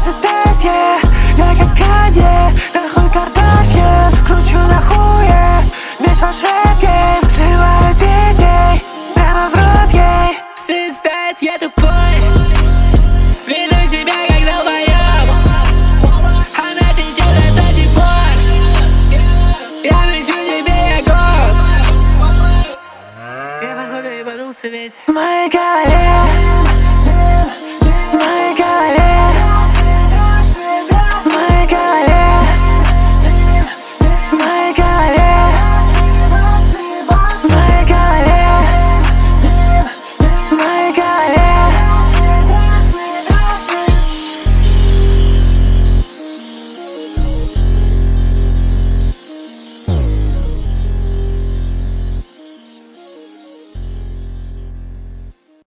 Мерседес, я как Канье, нахуй Кардашьян. Кручу на хуе весь ваш рэп-гейм. Сливаю детей прямо в рот ей. Стыд стать, я тупой. Веду себя как долбоёб. Она течет от этих пор. Я мечу тебе, я год. Я походу ебанулся ведь В моей голове